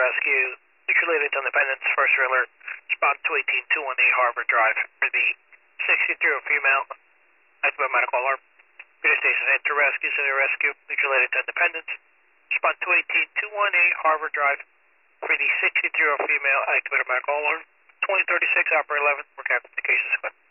Rescue. Mutual aid Independence, first alert. Spot 218-218 Harvard Drive for the 63-year-old female. Active medical alarm. Peter Station enter rescue, city rescue. Mutual aid Independence. Spot 218-218 Harvard Drive for the 63-year-old female. Active medical alarm. 2036 Operator 11. We're communications.